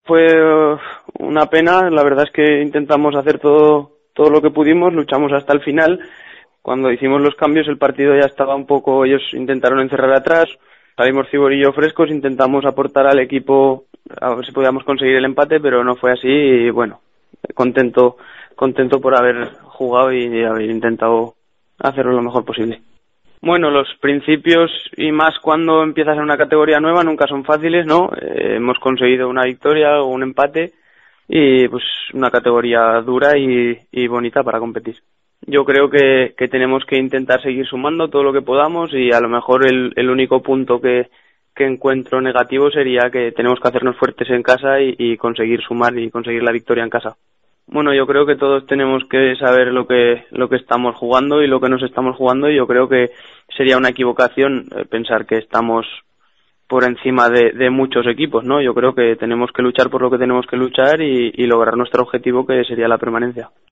Fue una pena, la verdad es que intentamos hacer todo lo que pudimos, luchamos hasta el final. Cuando hicimos los cambios el partido ya estaba un poco, ellos intentaron encerrar atrás, salimos Cibor y yo frescos, intentamos aportar al equipo a ver si podíamos conseguir el empate, pero no fue así y bueno, contento por haber jugado y haber intentado hacerlo lo mejor posible. Bueno, los principios y más cuando empiezas en una categoría nueva nunca son fáciles, ¿no? Hemos conseguido una victoria o un empate y pues una categoría dura y bonita para competir. Yo creo que tenemos que intentar seguir sumando todo lo que podamos y a lo mejor el único punto que encuentro negativo sería que tenemos que hacernos fuertes en casa y conseguir sumar y conseguir la victoria en casa. Bueno, yo creo que todos tenemos que saber lo que estamos jugando y lo que nos estamos jugando y yo creo que sería una equivocación pensar que estamos por encima de muchos equipos, ¿no? Yo creo que tenemos que luchar por lo que tenemos que luchar y lograr nuestro objetivo que sería la permanencia.